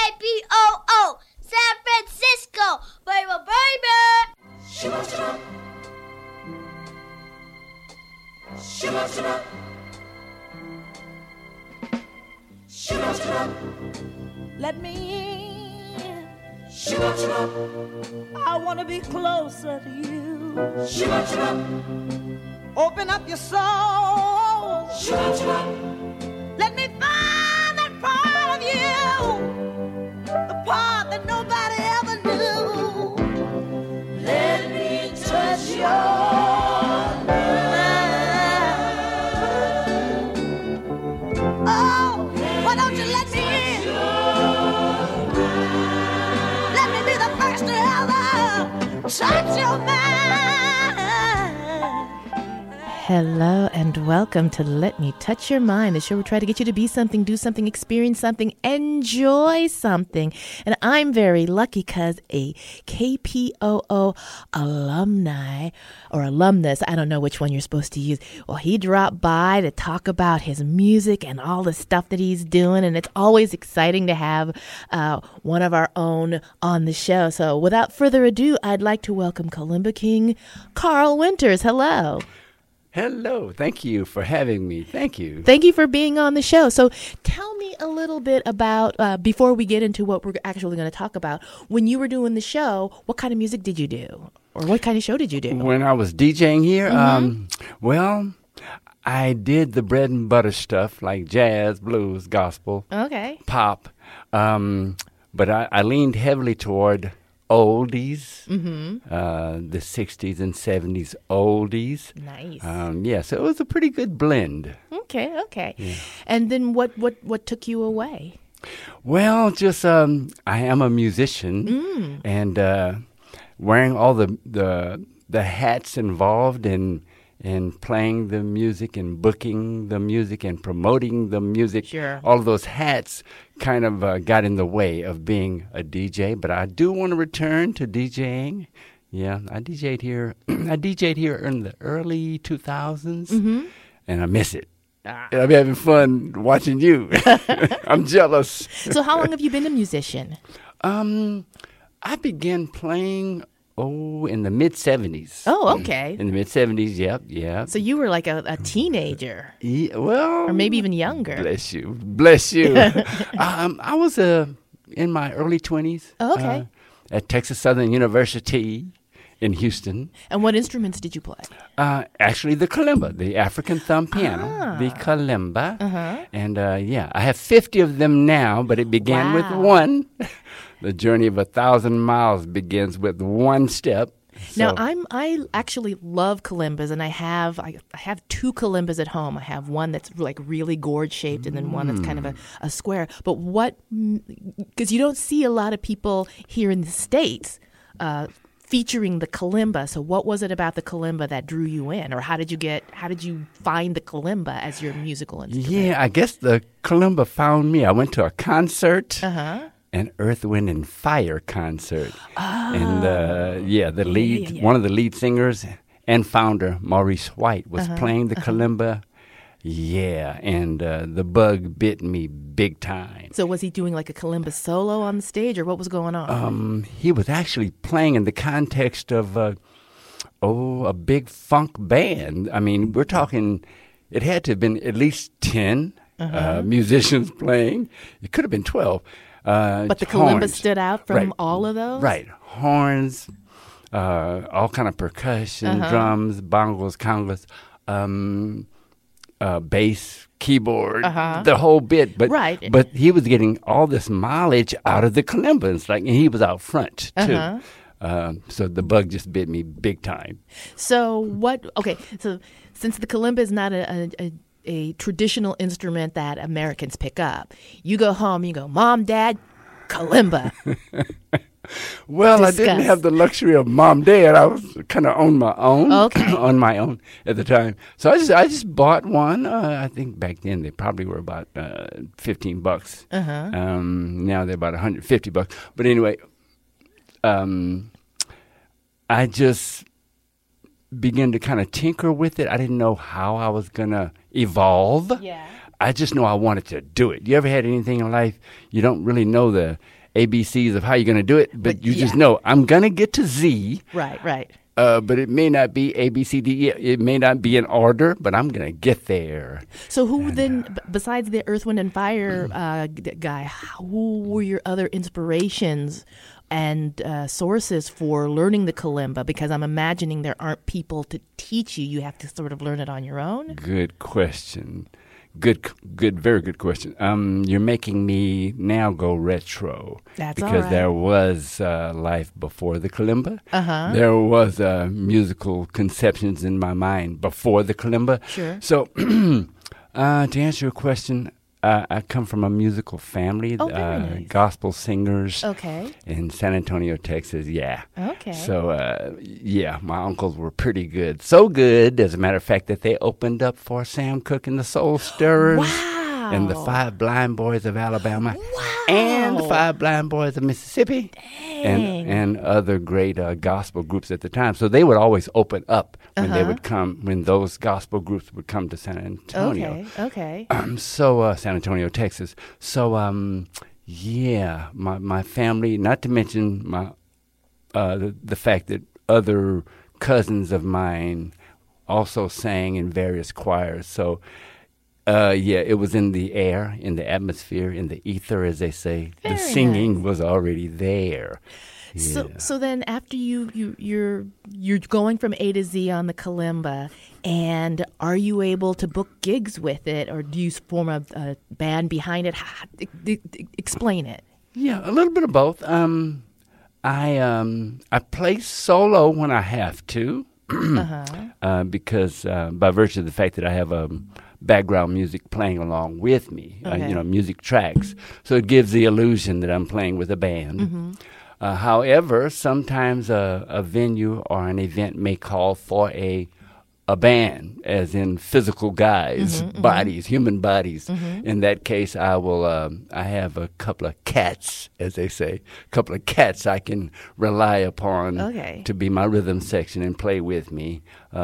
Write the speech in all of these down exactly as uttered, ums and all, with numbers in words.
P O O, San Francisco, baby, baby. Shiba, shiba. Shiba, shiba. Shiba, shiba. Let me in. Shiba, shiba. I want to be closer to you. Shiba, shiba. Open up your soul. Shiba, shiba. Let me find that part of you, the part that nobody ever knew. Let me touch your mind. Oh, why don't you let me in? Let me be the first to ever touch your mind. Hello and welcome to Let Me Touch Your Mind, the show where we try to get you to be something, do something, experience something, enjoy something. And I'm very lucky because a K P O O alumni or alumnus, I don't know which one you're supposed to use, well, he dropped by to talk about his music and all the stuff that he's doing. And it's always exciting to have uh, one of our own on the show. So without further ado, I'd like to welcome Kalimba King, Carl Winters. Hello. Hello. Thank you for having me. Thank you. Thank you for being on the show. So tell me a little bit about, uh, before we get into what we're actually going to talk about, when you were doing the show, what kind of music did you do? Or what kind of show did you do? When I was DJing here, Mm-hmm. um, well, I did the bread and butter stuff like jazz, blues, gospel, Okay. pop. Um, but I, I leaned heavily toward oldies, Mm-hmm. uh, the sixties and seventies oldies. Nice. Um, yeah, so it was a pretty good blend. Okay, okay. And then what, what, what took you away? Well, just um, I am a musician, Mm. and uh, wearing all the, the the hats involved in in playing the music and booking the music and promoting the music. Sure. All of those hats kind of uh, got in the way of being a D J. But I do want to return to DJing. Yeah, I DJed here. I DJed here in the early two thousands, Mm-hmm. and I miss it. Ah. And I'm having fun watching you. I'm jealous. So how long have you been a musician? Um, I began playing, oh, in the mid-seventies. Oh, okay. In the mid-seventies, yep, yep. So you were like a, a teenager, Yeah, well... or maybe even younger. Bless you. Bless you. um, I was uh, in my early twenties. Oh, okay. Uh, at Texas Southern University in Houston. And what instruments did you play? Uh, actually, the kalimba, the African thumb piano, Ah. the kalimba. Uh-huh. And, uh, yeah, I have fifty of them now, but it began with Wow. one. The journey of a thousand miles begins with one step. Now So- I'm I actually love kalimbas, and I have I, I have two kalimbas at home. I have one that's like really gourd shaped, and then one that's kind of a, a square. But what? Because you don't see a lot of people here in the States uh, featuring the kalimba. So what was it about the kalimba that drew you in, or how did you get? How did you find the kalimba as your musical instrument? Yeah, I guess the kalimba found me. I went to a concert. Uh huh. An Earth, Wind, and Fire concert. And, uh, yeah, the lead, yeah, yeah. one of the lead singers and founder, Maurice White, was Uh-huh, playing the kalimba. Yeah, and uh, the bug bit me big time. So was he doing like a kalimba solo on the stage, or what was going on? Um, he was actually playing in the context of, uh, oh, a big funk band. I mean, we're talking, it had to have been at least ten uh, musicians playing. It could have been twelve. Uh, but the kalimba horns. stood out from Right. all of those? Right. Horns, uh, all kind of percussion, Uh-huh. drums, bongos, congas, um, uh, bass, keyboard, Uh-huh. the whole bit. But Right. but he was getting all this mileage out of the kalimba. It's like, and he was out front too. Uh-huh. Um, so the bug just bit me big time. So what? Okay, so since the kalimba is not a, a, a, a traditional instrument that Americans pick up, you go home, you go, Mom, Dad, kalimba. Well, I Discuss. didn't have the luxury of mom, dad. I was kind of on my own. Okay. on my own at the time. So I just I just bought one. Uh, I think back then they probably were about uh, fifteen bucks. Uh-huh. Um, now they're about one hundred fifty bucks. But anyway, um, I just began to kind of tinker with it. I didn't know how I was gonna evolve. Yeah. I just know I wanted to do it. You ever had anything in life you don't really know the A B Cs of how you're going to do it, but, But you yeah. just know I'm going to get to Z. Right, right. Uh, but it may not be A, B, C, D, E. It may not be in order, but I'm going to get there. So who then, b- besides the Earth, Wind, and Fire uh, g- guy, who were your other inspirations and uh, sources for learning the kalimba? Because I'm imagining there aren't people to teach you. You have to sort of learn it on your own. Good question. Good, good, very good question. Um, you're making me now go retro. That's all because right. there was uh, life before the kalimba. Uh-huh. There was uh, musical conceptions in my mind before the kalimba. Sure. So, uh, to answer your question, uh, I come from a musical family. Oh, very uh, nice. Gospel singers. Okay. In San Antonio, Texas, yeah. Okay. So, uh, yeah, my uncles were pretty good. So good, as a matter of fact, that they opened up for Sam Cooke and the Soul Stirrers. Wow. And the Five Blind Boys of Alabama. Wow. And the Five Blind Boys of Mississippi. Dang. And, and other great uh, gospel groups at the time. So they would always open up when they Uh-huh. would come, when those gospel groups would come to San Antonio. Okay, okay. Um, so uh, San Antonio, Texas. So um, yeah, my my family. Not to mention my uh, the, the fact that other cousins of mine also sang in various choirs. So uh, yeah, it was in the air, in the atmosphere, in the ether, as they say. Very the singing nice. was already there. So, Yeah. so then after you you you're you're going from A to Z on the kalimba, and are you able to book gigs with it, or do you form a, a band behind it? How, d- d- explain it. Yeah, a little bit of both. Um, I um, I play solo when I have to, Uh-huh. uh, because uh, by virtue of the fact that I have um, background music playing along with me, uh, Okay. you know, music tracks, so it gives the illusion that I'm playing with a band. Mm-hmm. Uh, however, sometimes a, a venue or an event may call for a a band, as in physical guys, Mm-hmm, bodies, human bodies. In that case, I will. Um, I have a couple of cats, as they say, a couple of cats I can rely upon Okay. to be my rhythm section and play with me.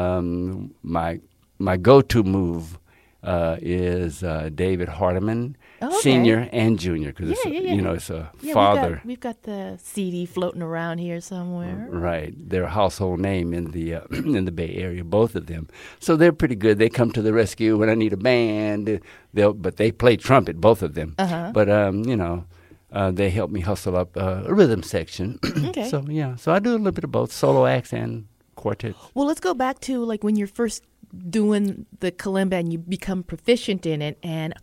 Um, my my go-to move uh, is uh, David Hardiman, Oh, okay. senior and junior, because Yeah, it's a, yeah, yeah. you know it's a Yeah, father. We've got, we've got the C D floating around here somewhere. Right, they're a household name in the uh, in the Bay Area, both of them. So they're pretty good. They come to the rescue when I need a band. They'll, but they play trumpet, both of them. Uh-huh. But um, you know, uh, they help me hustle up uh, a rhythm section. Okay. So yeah, so I do a little bit of both solo acts and quartets. Well, let's go back to like when you're first doing the kalimba and you become proficient in it, and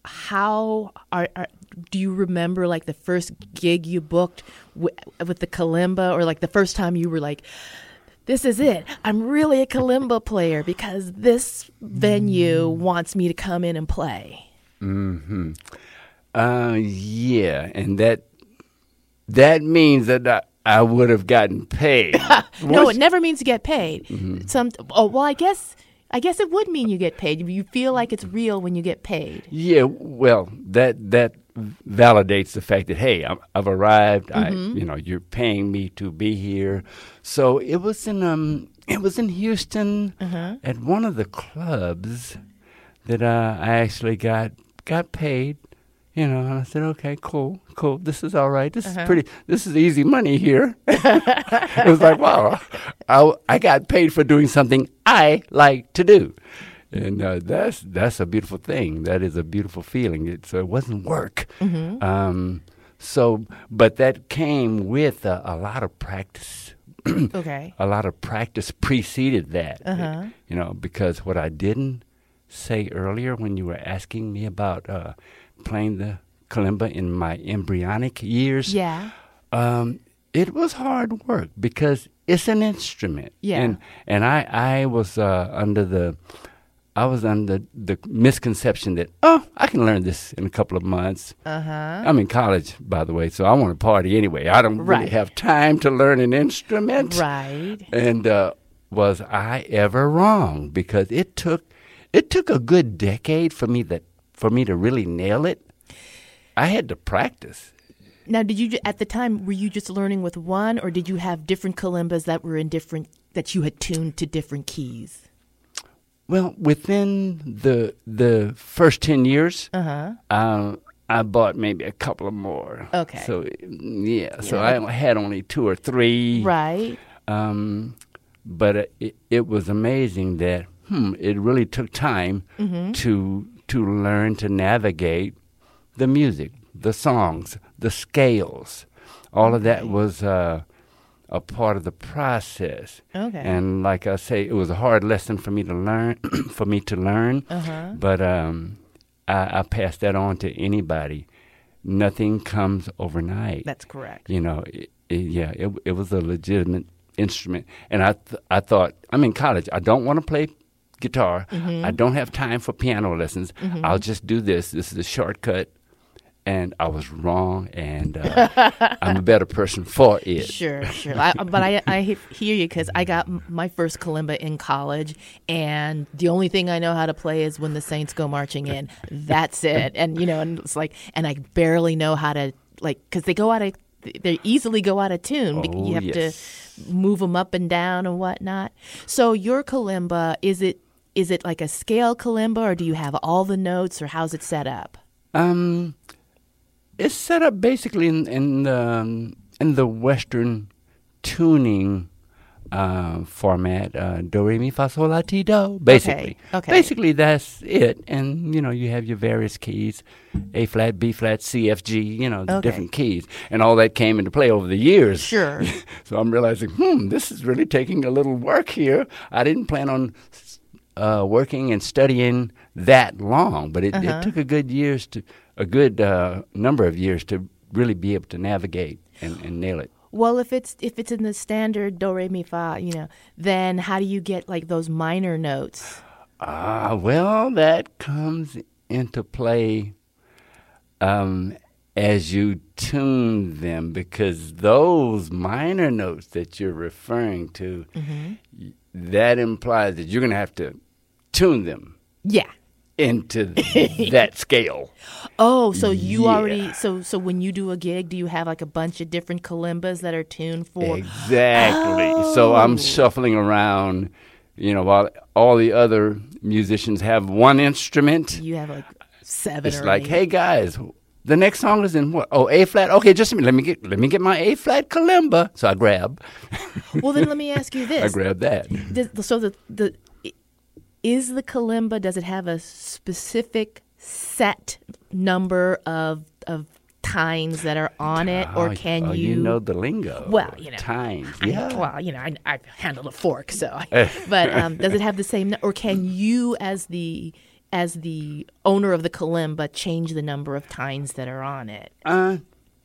how are, are do you remember like the first gig you booked w- with the kalimba, or like the first time you were like, this is it, I'm really a kalimba player because this venue wants me to come in and play? Mm-hmm. Uh, yeah, and that that means that I, I would have gotten paid. No, Once- it never means to get paid. Some oh well, I guess I guess it would mean you get paid. You feel like it's real when you get paid. Yeah, well, that that validates the fact that hey, I'm, I've arrived. I, you know, you're paying me to be here. So it was in um, it was in Houston at one of the clubs that uh, I actually got got paid. You know, and I said, okay, cool, cool. This is all right. This is pretty. This is easy money here. It was like, wow, I, I got paid for doing something I like to do, and uh, that's that's a beautiful thing. That is a beautiful feeling. It, so it wasn't work. Um, so, but that came with a, a lot of practice. Okay. A lot of practice preceded that. Uh-huh. You know, because what I didn't say earlier when you were asking me about uh, playing the kalimba in my embryonic years, Yeah. um, it was hard work because it's an instrument. Yeah. And and I I was uh, under the I was under the misconception that oh I can learn this in a couple of months. Uh huh. I'm in college, by the way, so I want to party anyway. I don't Right. really have time to learn an instrument. Right. And uh, was I ever wrong? Because it took it took a good decade for me that for me to really nail it. I had to practice. Now, did you ju- at the time were you just learning with one, or did you have different kalimbas that were in different that you had tuned to different keys? Well, within the the first ten years, Uh-huh. uh, I bought maybe a couple of more. Okay. So yeah, so Yeah. I had only two or three. Right. Um, but it, it, it was amazing that hmm, it really took time Mm-hmm. to to learn to navigate the music, the songs, the scales. All of that was uh, a part of the process. Okay. And like I say, it was a hard lesson for me to learn, for me to learn. Uh-huh. But um, I, I pass that on to anybody. Nothing comes overnight. That's correct. You know, it, it, yeah, it, it was a legitimate instrument. And I, th- I thought, I'm in college. I don't want to play guitar. Mm-hmm. I don't have time for piano lessons. I'll just do this. This is a shortcut. And I was wrong, and uh, I'm a better person for it. Sure, sure. I, but I, I hear you because I got m- my first kalimba in college, and the only thing I know how to play is When the Saints Go Marching In. That's it. And, you know, and it's like, and I barely know how to, like, because they go out of, they easily go out of tune. Be- Oh, you have yes. to move them up and down and whatnot. So your kalimba, is it is it like a scale kalimba, or do you have all the notes, or how's it set up? Um, it's set up basically in in the um, in the Western tuning uh, format. Uh, do re mi fa sol la ti do. Basically, okay. basically that's it. And you know, you have your various keys: A flat, B flat, C, F, G. You know, the Okay. different keys, and all that came into play over the years. Sure. So I'm realizing, hmm, this is really taking a little work here. I didn't plan on uh, working and studying that long, but it, Uh-huh. it took a good years to a good uh, number of years to really be able to navigate and, and nail it. Well, if it's if it's in the standard do re mi fa, you know, then how do you get like those minor notes? Ah, well, that comes into play um, as you tune them, because those minor notes that you're referring to, y- that implies that you're going to have to tune them Yeah. into that scale. Oh, so you Yeah. already so so when you do a gig, do you have like a bunch of different kalimbas that are tuned for? Exactly. So Oh. I'm shuffling around, you know, while all the other musicians have one instrument. You have like seven It's or like, eight. hey guys, the next song is in what? Oh, A flat. Okay, just a minute. Let me get let me get my A flat kalimba. So I grab, Well, then let me ask you I this: grab that. Does, so the the is the kalimba? Does it have a specific set number of of tines that are on it, or Oh, can oh, you? you know the lingo? Well, you know, times. I- Yeah. well, you know, I, I've handled a fork, so. I, but um, does it have the same, or can you, as the as the owner of the kalimba, change the number of tines that are on it? Uh,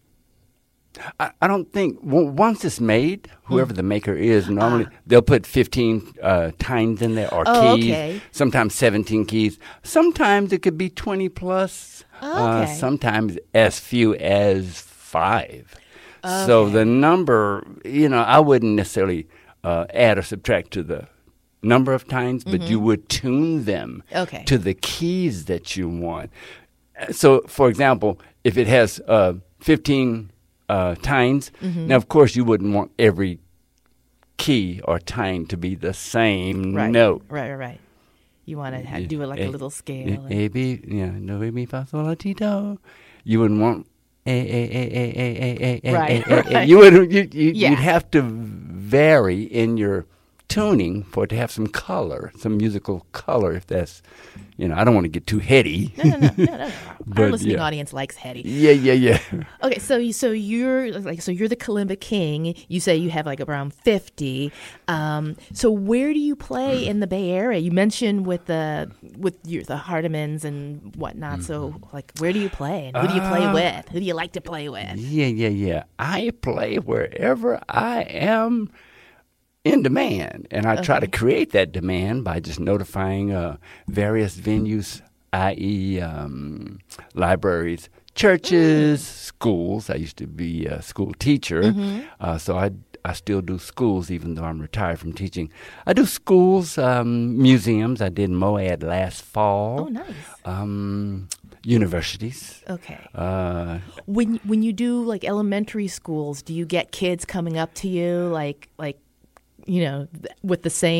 I, I don't think w- once it's made, whoever the maker is, normally they'll put fifteen uh, tines in there or Oh, keys. okay. Sometimes seventeen keys. Sometimes it could be twenty plus. Uh, Okay. sometimes as few as five. So Okay. the number, you know, I wouldn't necessarily uh, add or subtract to the number of tines, but you would tune them Mm-hmm. Okay. to the keys that you want. So, for example, if it has uh, fifteen uh, tines, Mm-hmm. now, of course, you wouldn't want every key or tine to be the same Right. note. Right, right, right. You want to ha- do it like a A- little scale. A, and- A, B, yeah, do, re, mi, fa, sol, la, ti, do. You wouldn't want A, A, A, A, A, A, A, Right, A, A, A. right. You would, you, you, Yeah. You'd have to vary in your tuning for it to have some color, some musical color, if that's, you know, I don't want to get too heady. no, no, no, no, no, no. Our But, listening yeah. audience likes heady. Yeah, yeah, yeah. Okay, so you, so you're like so you're the kalimba king. You say you have like around fifty. Um, so where do you play in the Bay Area? You mentioned with the with your, the Hardimans and whatnot. So like, where do you play and who do you play Uh, with? Who do you like to play with? Yeah, yeah, yeah. I play wherever I am in demand, and I try to create that demand by just notifying uh, various venues, that is, um, libraries, churches, schools. I used to be a school teacher, uh, so I I still do schools, even though I'm retired from teaching. I do schools, um, museums. I did MOAD last fall. Oh, nice. Um, universities. Okay. Uh, When when you do like elementary schools, do you get kids coming up to you like like you know th- with the same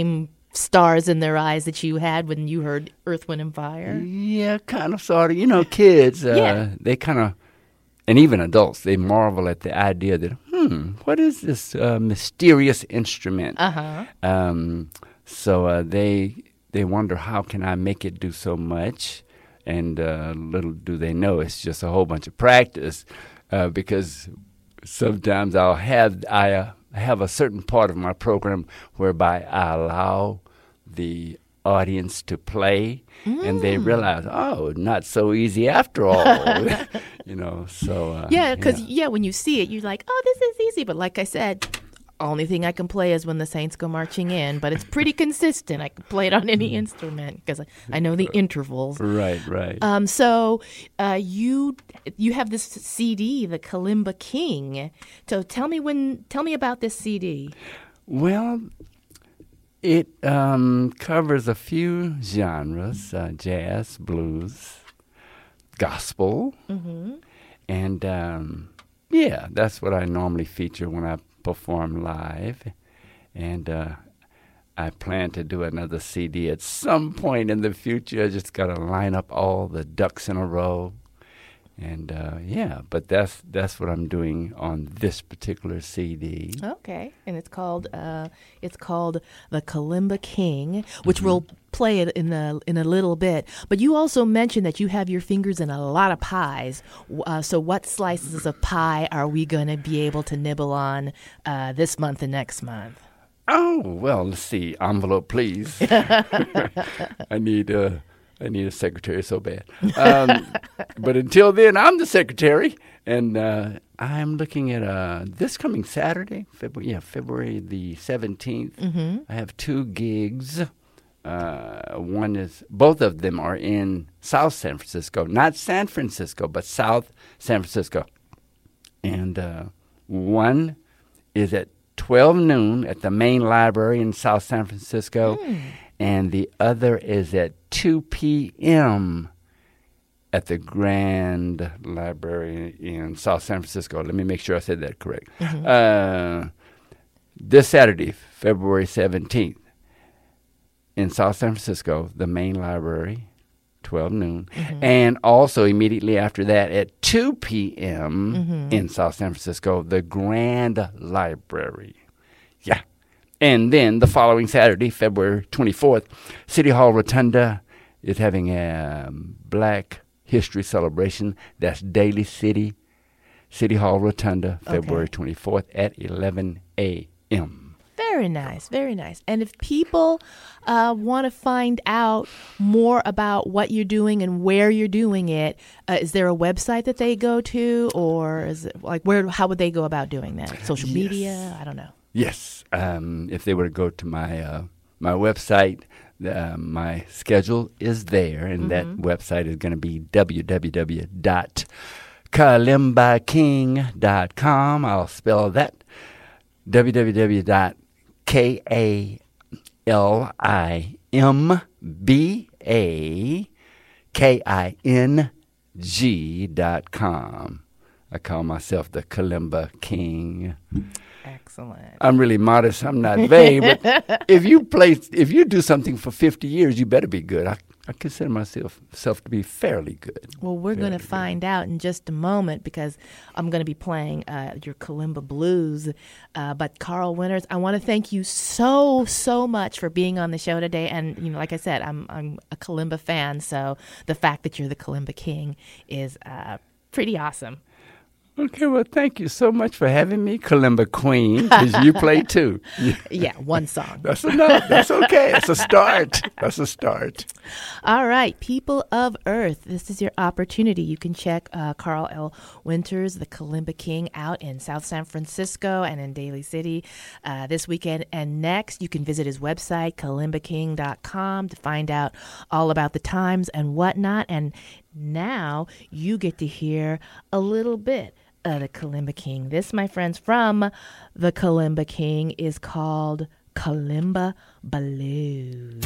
stars in their eyes that you had when you heard Earth, Wind, and Fire? Yeah, kind of, sort of. You know, kids, uh, Yeah. they kind of, and even adults, they marvel at the idea that, hmm, what is this uh, mysterious instrument? Uh-huh. Um, so uh, they they wonder, how can I make it do so much? And uh, little do they know, it's just a whole bunch of practice, uh, because sometimes I'll have I uh, have a certain part of my program whereby I allow the audience to play, mm. and they realize, oh, not so easy after all. You know, so uh, Yeah, because, yeah. yeah, when you see it, you're like, oh, this is easy. But like I said, only thing I can play is when the Saints go marching in. But it's pretty consistent. I can play it on any instrument because I, I know the intervals. Right, right. Um, so uh, you you have this C D, the Kalimba King. So tell me when. Tell me about this C D. Well, it um, covers a few genres: uh, jazz, blues, gospel, Mm-hmm. and um, yeah, that's what I normally feature when I perform live. And uh, I plan to do another C D at some point in the future. I just got to line up all the ducks in a row. And uh, yeah, but that's that's what I'm doing on this particular C D. Okay, and it's called uh, it's called the Kalimba King, which Mm-hmm. we'll play it in a in a little bit. But you also mentioned that you have your fingers in a lot of pies. Uh, so, what slices of pie are we going to be able to nibble on uh, this month and next month? Oh well, let's see. Envelope, please. I need uh, I need a secretary so bad. Um, but until then, I'm the secretary, and uh, I'm looking at uh, this coming Saturday, February, yeah, February the seventeenth. Mm-hmm. I have two gigs. Uh, one is, both of them are in South San Francisco, not San Francisco, but South San Francisco. And uh, one is at twelve noon at the main library in South San Francisco, mm. and the other is at two p.m. at the Grand Library in South San Francisco. Let me make sure I said that correct. Mm-hmm. Uh, this Saturday, February seventeenth, in South San Francisco, the main library, twelve noon, mm-hmm. and also immediately after that at two p.m. Mm-hmm. in South San Francisco, the Grand Library. Yeah. And then the following Saturday, February twenty-fourth, City Hall Rotunda is having a um, Black History celebration. That's Daly City, City Hall Rotunda, February okay. twenty-fourth at eleven a.m. Very nice, very nice. And if people uh, want to find out more about what you're doing and where you're doing it, uh, is there a website that they go to, or is it like where? How would they go about doing that? Social yes. media? I don't know. Yes, um, if they were to go to my uh, my website, uh, my schedule is there, and mm-hmm. that website is going to be w w w dot kalimba king dot com. I'll spell that w w w dot k a l i m b a k i n g dot com. I call myself the Kalimba King. Excellent. I'm really modest. I'm not vain, but if you play, if you do something for fifty years, you better be good. I, I consider myself self to be fairly good. Well, we're going to find out in just a moment because I'm going to be playing uh, your Kalimba Blues. Uh, but Carl Winters, I want to thank you so so much for being on the show today. And you know, like I said, I'm I'm a Kalimba fan, so the fact that you're the Kalimba King is uh, pretty awesome. Okay, well, thank you so much for having me, Kalimba Queen, because you play too. Yeah, one song. That's enough. That's okay. It's a start. That's a start. All right, people of Earth, this is your opportunity. You can check uh, Carl L. Winters, the Kalimba King, out in South San Francisco and in Daly City uh, this weekend and next. You can visit his website, kalimba king dot com, to find out all about the times and whatnot. And now you get to hear a little bit of the Kalimba King. This, my friends, from the Kalimba King is called Kalimba Blues.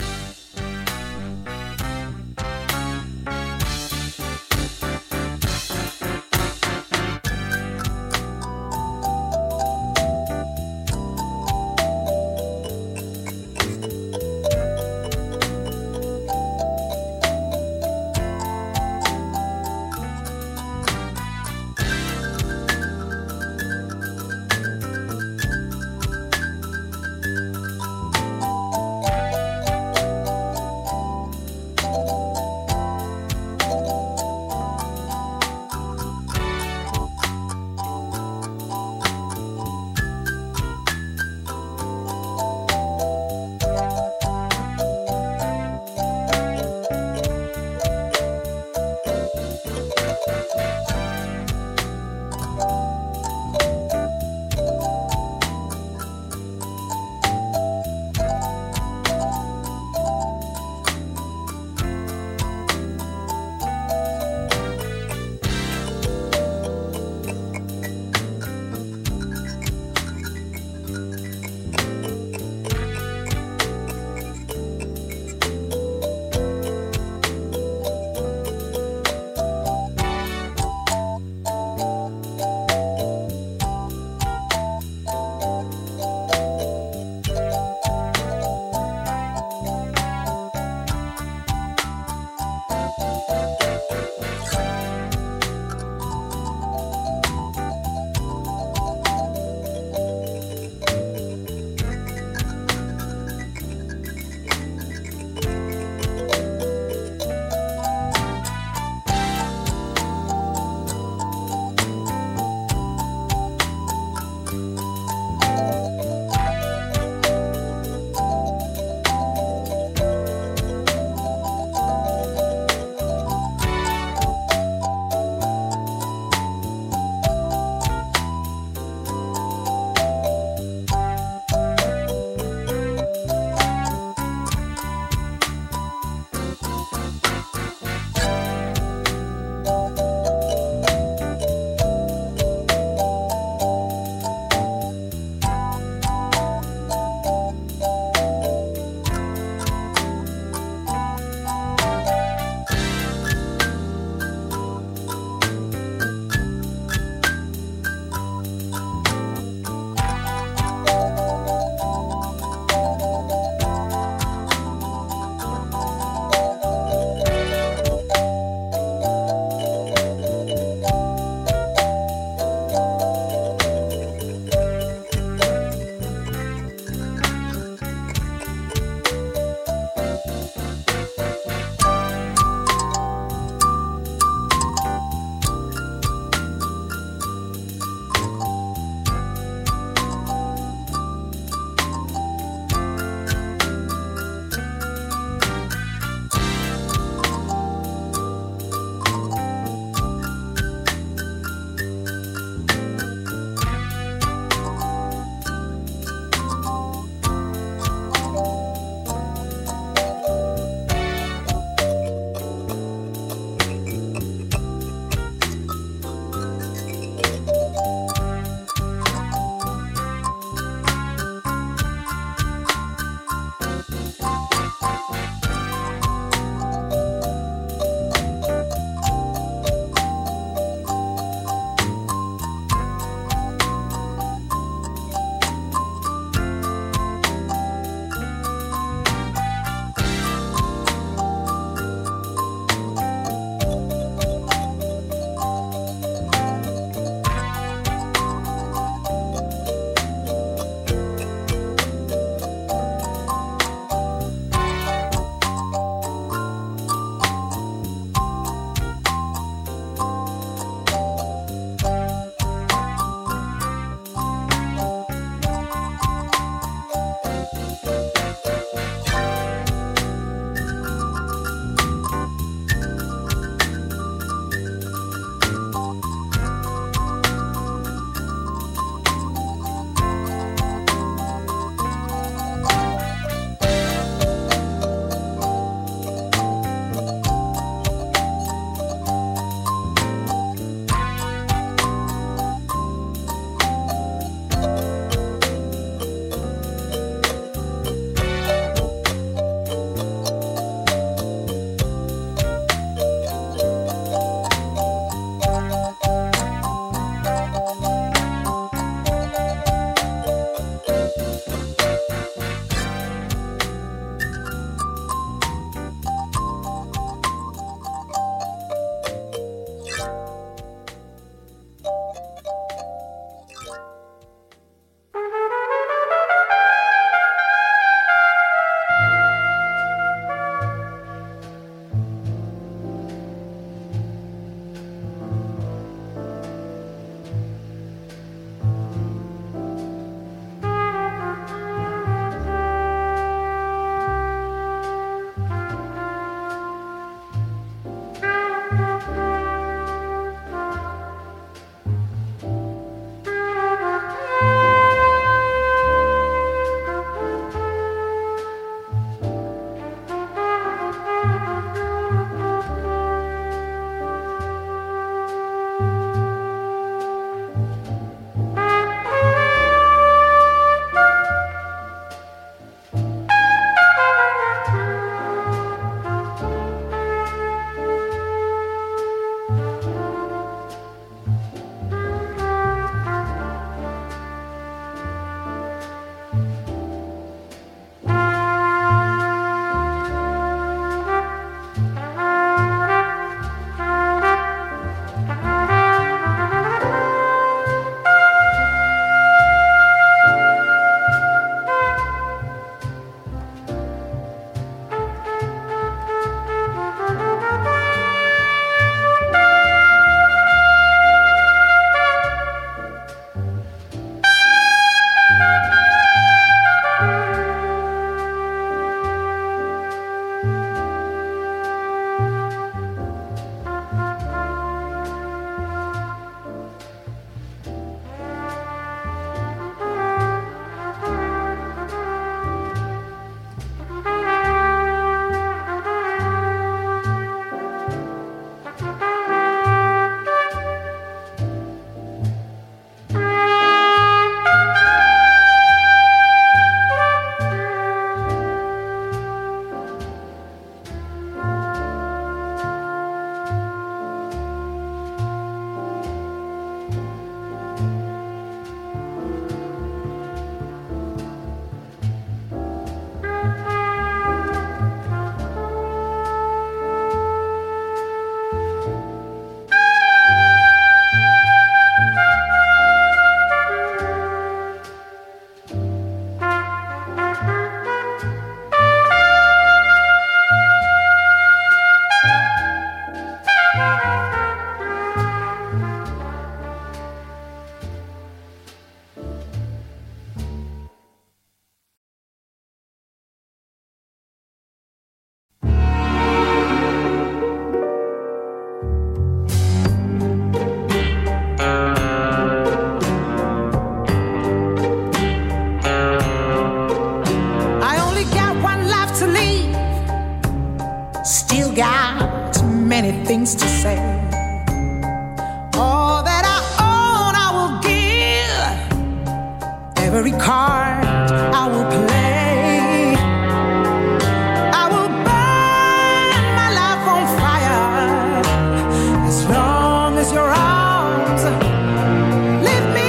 every card I will play. I will burn my life on fire as long as your arms lift me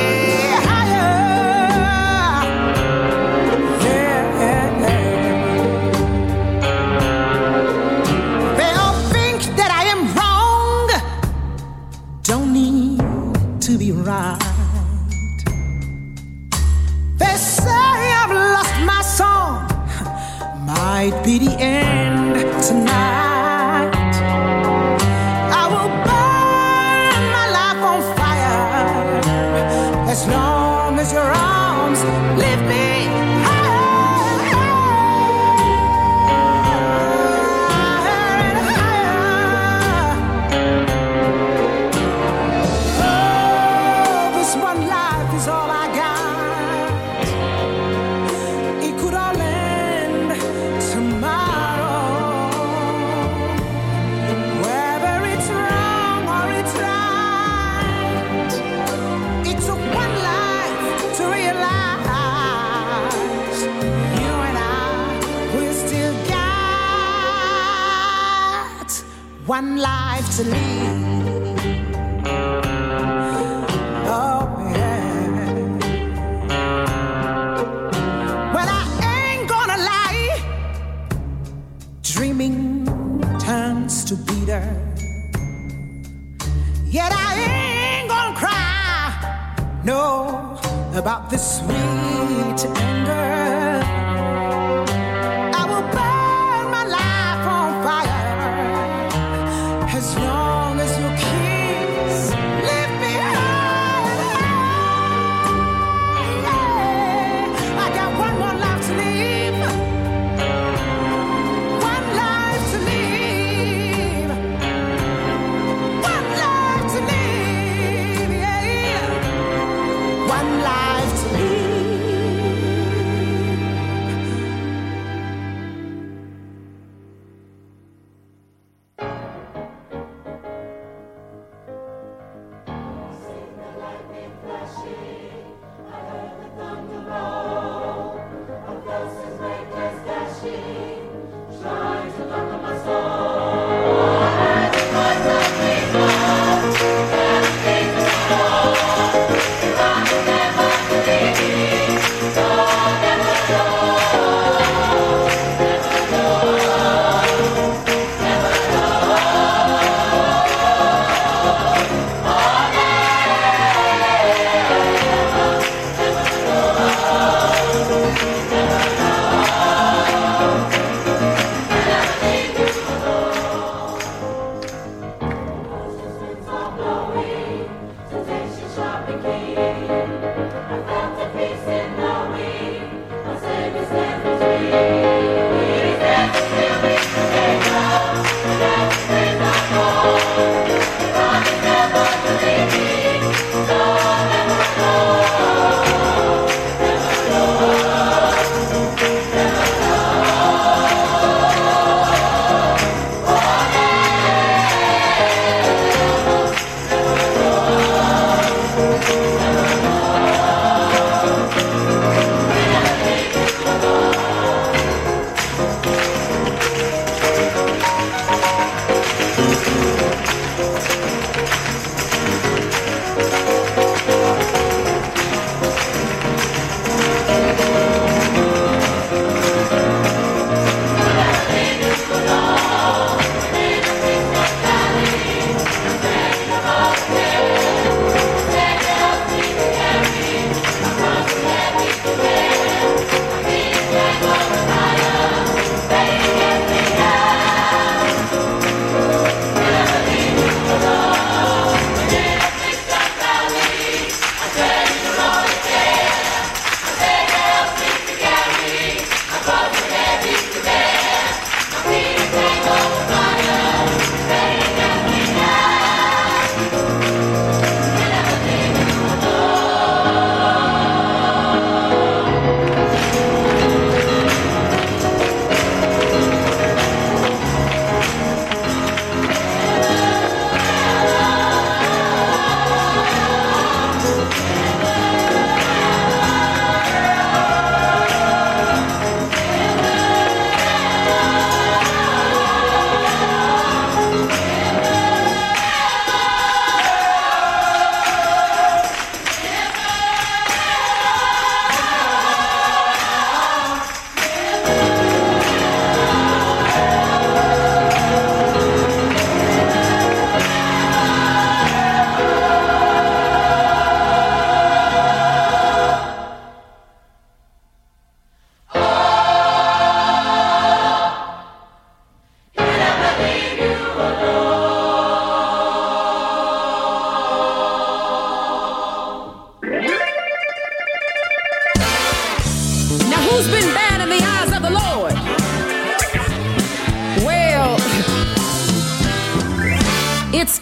higher. Yeah. They all think that I am wrong. Don't need to be right. They say I've lost my song. Might be the end tonight. I will burn my life on fire as long as your arms lift me higher and higher. Oh, this one life is all I got. It could all end tomorrow. Whether it's wrong or it's right, it took one life to realize you and I, we still got one life to live. Oh, yeah. Well, I ain't gonna lie. Dreaming turns to bitter. Yet I ain't gonna cry. No, about this sweet anger. I will burn my life on fire as long as your kiss lift me high. I got one more life to live. One life to live. One life to live. Yeah. One life to live. Never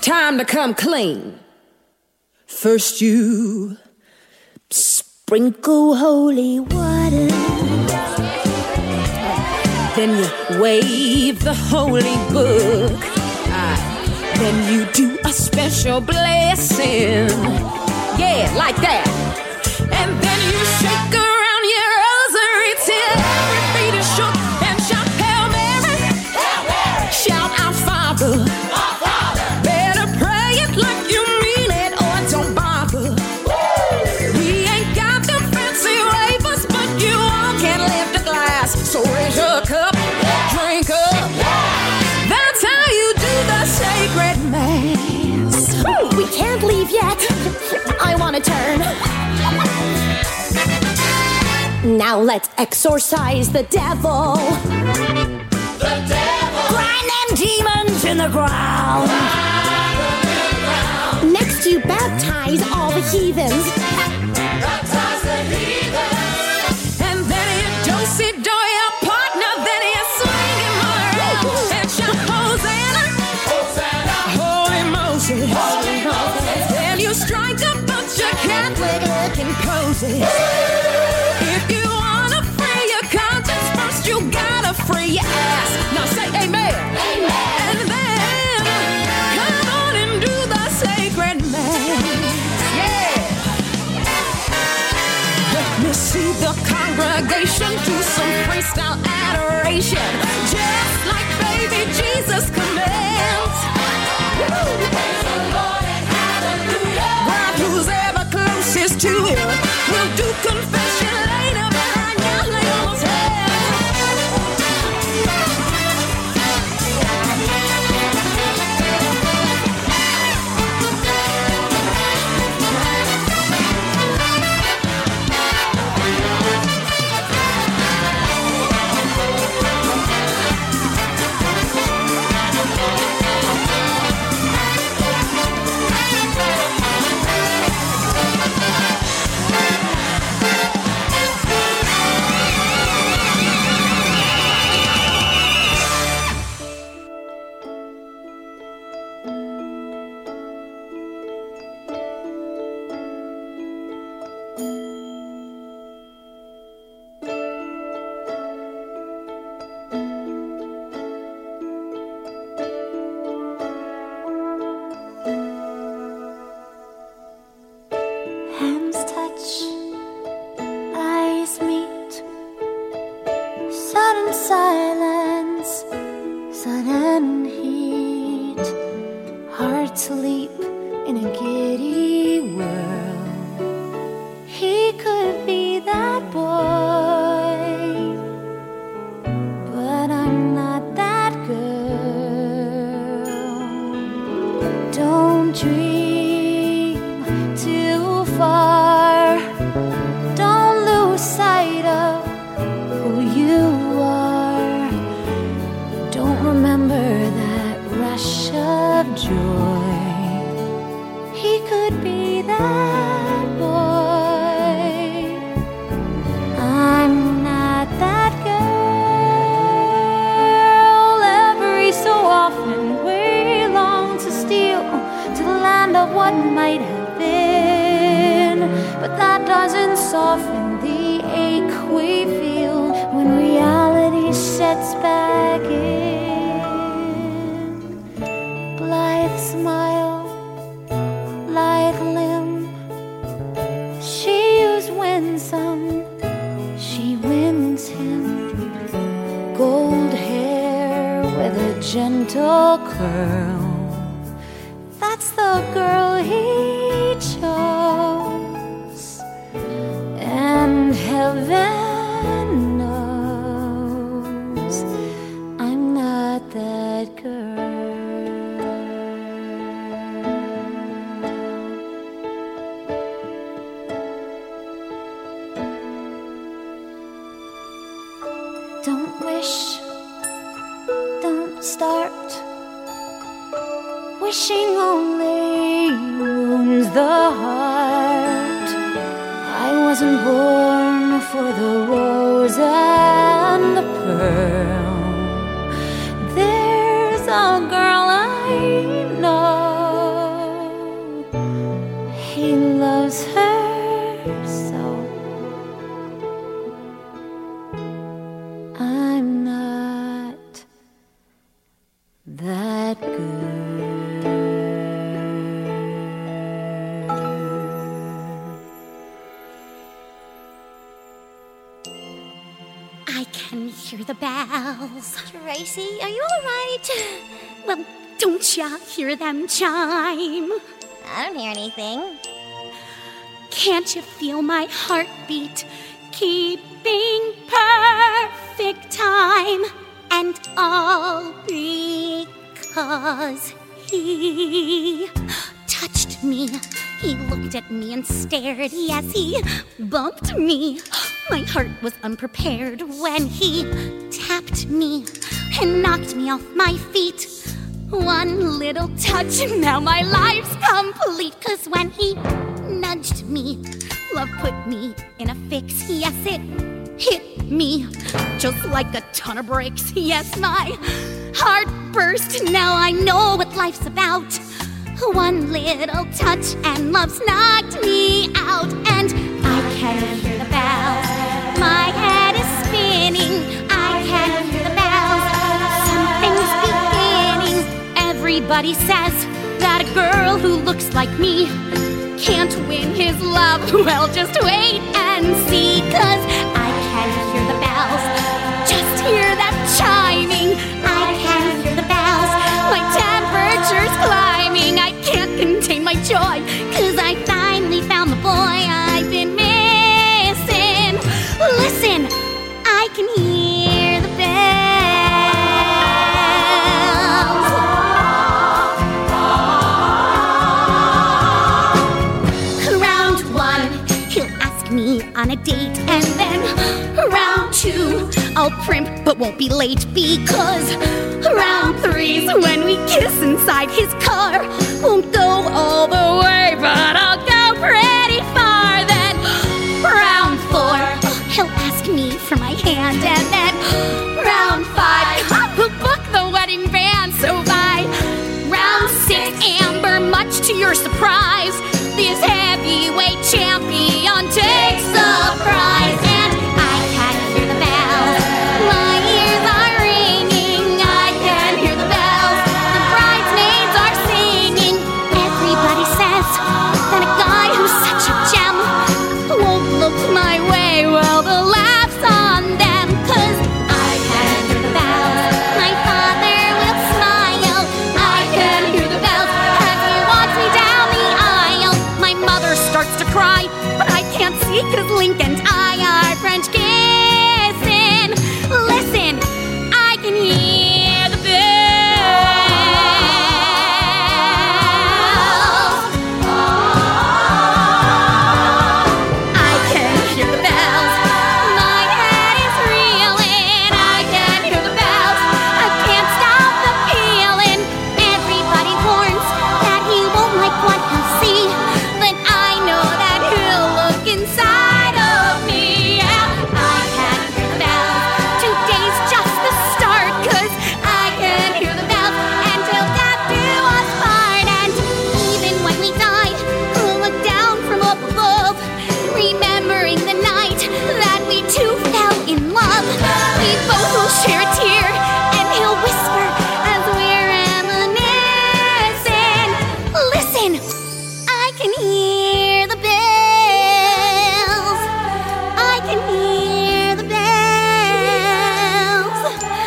time to come clean. First you sprinkle holy water, then you wave the holy book, then you do a special blessing, yeah, like that. And then you shake around your rosary till every beat is shook, and shout Hail Mary, Hail Mary. Shout our Father, our Father. Better pray it like you mean it or don't bother. Woo. We ain't got the fancy wafers, but you all can lift a glass. So raise your cup, yeah. Drink up. Yeah. That's how you do the sacred mass. Woo. We can't leave yet. I want to turn. Now let's exorcise the devil. The devil. Grind them demons in the ground. Next you baptize all the heathens. Baptize the heathens. And then you do-si-do your partner, then you swing him around and shout Hosanna, Hosanna. Holy Moses. Holy Moses. Then you strike a bunch of Catholic-looking poses. If you wanna free your conscience, first you gotta free your ass. Now say amen. Amen. And then come on and do the sacred mass. Yeah. Let me see the congregation do some freestyle adoration, just like baby Jesus commands. Praise the Lord and hallelujah. God, who's ever closest to him, will do confession later, but right now lay on his head. Hands touch, eyes meet. Sudden silence, sudden heat. Hearts leap in a giddy whirl. He could be that boy, but I'm not that girl. Don't dream too far. Don't lose sight of who you are. Don't remember that rush of joy. He could be that boy. I'm not that girl. Every so often we long to steal to the land of what might have been, but that doesn't soften the ache we feel when reality sets back in. Blithe smile, light limb. She was winsome, she wins him. Gold hair with a gentle curl. That's the girl he chose, and heaven knows I'm not that girl. Don't wish, don't start. Wishing only wounds the heart. I wasn't born for the rose and the pearl. There's a girl I know can hear the bells. Tracy, are you all right? Well, don't ya hear them chime? I don't hear anything. Can't you feel my heartbeat keeping perfect time? And all because he touched me. He looked at me and stared. Yes, he bumped me. My heart was unprepared when he tapped me and knocked me off my feet. One little touch, now my life's complete. 'Cause when he nudged me, love put me in a fix. Yes, it hit me just like a ton of bricks. Yes, my heart burst. Now I know what life's about. One little touch and love's knocked me out. And I can hear the bells. My head is spinning. I can hear the bells. Something's beginning. Everybody says that a girl who looks like me can't win his love. Well, just wait and see. 'Cause I can hear the bells. Just hear that chiming. I can hear the bells. My temperature's climbing. I can't contain my joy. 'Cause I finally found the boy I've been missing. Listen, I can hear the bells. Round one, he'll ask me on a date. And then round two, I'll primp but won't be late. Because round three's when we kiss inside his car. Won't go all the way, but I'll go pretty far. Then round four, he'll ask me for my hand. And then round five, we'll book the wedding band. So by round six, Amber, much to your surprise, this heavyweight champion takes the prize. And I can hear the bells. My ears are ringing. I can hear the bells. The bridesmaids are singing. Everybody says that a guy who's such a gem won't look my way. Well, the laugh's on them. 'Cause I can hear the bells. My father will smile. I can hear the bells as he walks me down the aisle. My mother starts to cry, but I can't see 'cause Link and I are French kissing. Listen, I can hear the bells. I can hear the bells. My head is reeling. I can hear the bells. I can't stop the feeling. Everybody warns that he won't like what he'll see. But I know that he'll look inside of me. Yeah, I can hear the bells. Today's just the start. 'Cause I can hear the bells until death do us part. And even when we die, we'll look down from up above, remembering the night that we two fell in love. We both will share a tear, and he'll whisper as we're reminiscing. Listen, I can hear the bells. I can hear the bells.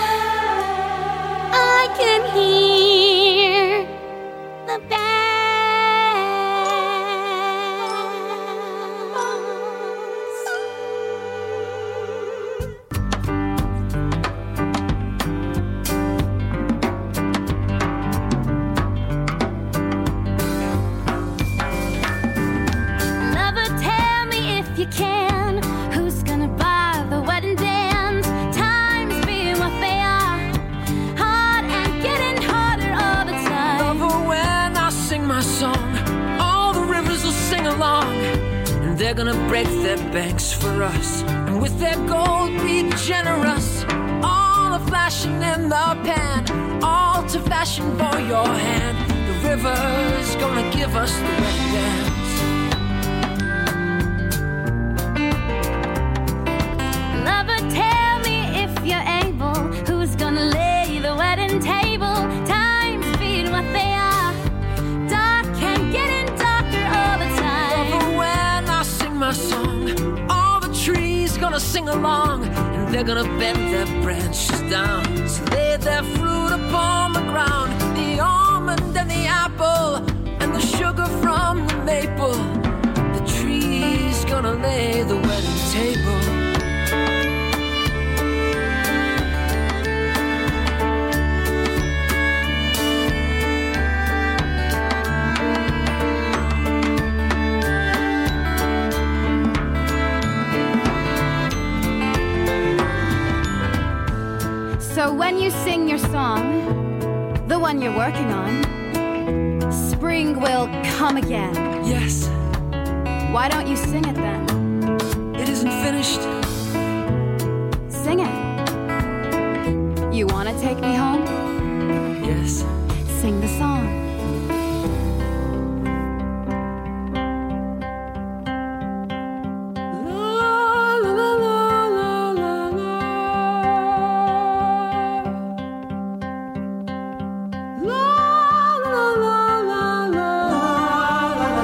I can hear the Lover, tell me if you can, who's gonna buy the wedding bands? Times being what they are, hard and getting harder all the time. Lover, when I sing my song, all the rivers will sing along, and they're gonna break their banks for us, and with their gold be generous. All the flashing in the pan, all to fashion for your hand. The river's gonna give us the wedding bands. Lover, tell me if you're able, who's gonna lay the wedding table? Times being what they are, dark and getting darker all the time. Lover, when I sing my song, all the trees gonna sing along, and they're gonna bend their branches down to lay their fruit upon the ground. The almond and the apple and the sugar from the maple. The tree's gonna lay the wedding table. So when you sing your song, the one you're working on, spring will come again. Yes, Why don't you sing it then? it isn't finished. Sing it. You want to take me home? Yes. Sing the song. La, la, la, la, la, la. La, la, la, la, la.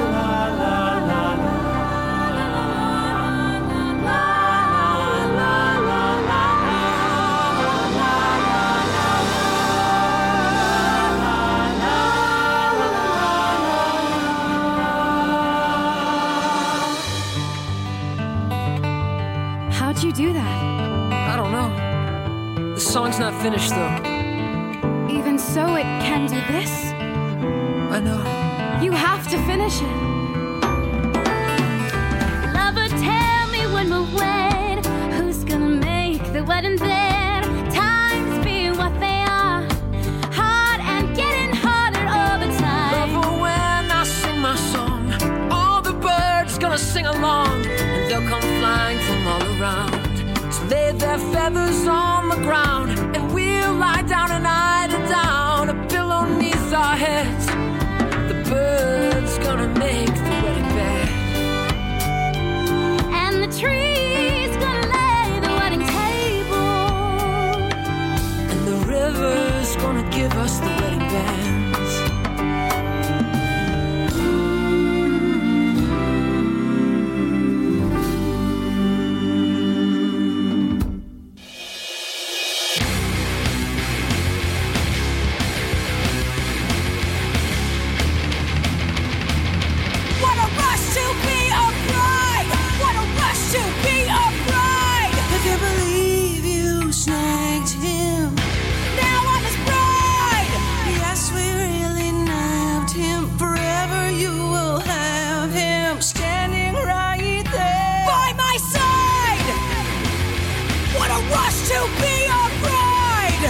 How'd you do that? I don't know. The song's not finished though. Even so, it can do this. I know. You have to finish it. Lover, tell me when we'll wed. Who's gonna make the wedding bed? Times be what they are, hard and getting harder all the time. Lover, when I sing my song, all the birds gonna sing along, and they'll come flying from all around to lay their feathers on the ground, and we'll lie down and idle down, a pillow neath our heads. The birds gonna make the wedding bed, And the tree's gonna lay the wedding table. and the river's gonna give us the wedding bands. What a rush to be a bride! What a rush to be a bride! I can't believe you snagged him. Now I'm his bride! Yes, we really nabbed him. Forever you will have him standing right there by my side! What a rush to be a bride!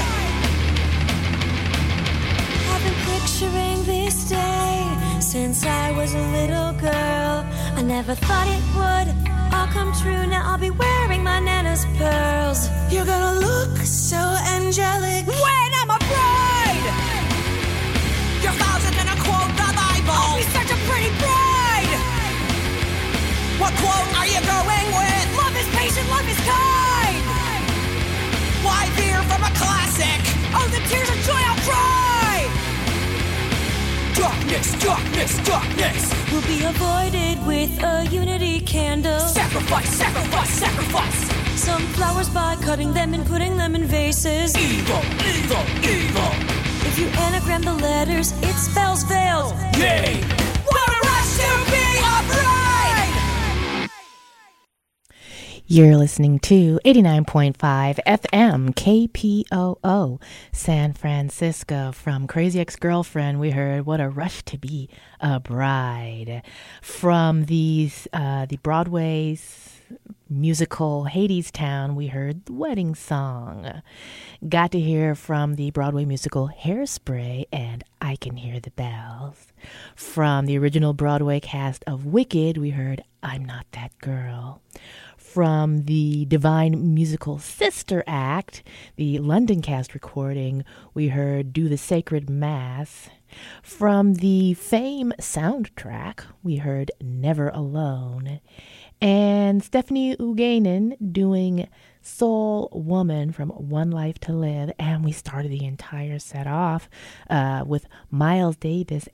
I've been picturing this day since I was a little girl. I never thought it would all come true. Now I'll be wearing my Nana's pearls. You're gonna look so angelic when I'm a bride. Your vows are gonna quote the Bible. I'll be such a pretty bride. What quote are you going with? Love is patient, love is kind. Why veer from a classic? Oh, the tears of joy I'll cry. Darkness, darkness, darkness. Will be avoided with a unity candle. Sacrifice, sacrifice, sacrifice. Some flowers by cutting them and putting them in vases. Evil, evil, evil. If you anagram the letters, it spells veils. Yay! What a rush to be a bride! You're listening to eighty-nine point five F M K P O O San Francisco. From Crazy Ex-Girlfriend, we heard What a Rush to Be a Bride. From these, uh, the Broadway's musical Hadestown, we heard The Wedding Song. Got to hear from the Broadway musical Hairspray and I Can Hear the Bells. From the original Broadway cast of Wicked, we heard I'm Not That Girl. From the Divine Musical Sister Act, the London cast recording, we heard Do the Sacred Mass. From the Fame soundtrack, we heard Never Alone. And Stephanie Ugainen doing Soul Woman from One Life to Live. And we started the entire set off uh, with Miles Davis and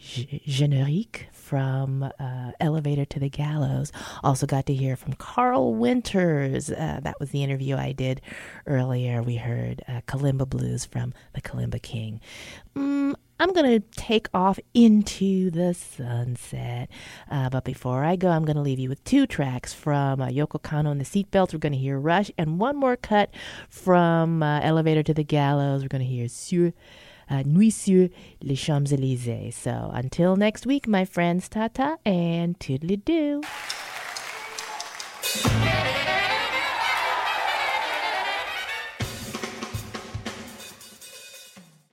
Générique from uh, Elevator to the Gallows. Also got to hear from Carl Winters. Uh, that was the interview I did earlier. We heard uh, Kalimba Blues from the Kalimba King. Mm, I'm going to take off into the sunset. Uh, but before I go, I'm going to leave you with two tracks from uh, Yoko Kanno and the Seatbelts. We're going to hear Rush, and one more cut from uh, Elevator to the Gallows. We're going to hear Sur, uh, Nuit sur les Champs-Élysées. So until next week, my friends, ta-ta and toodly-doo.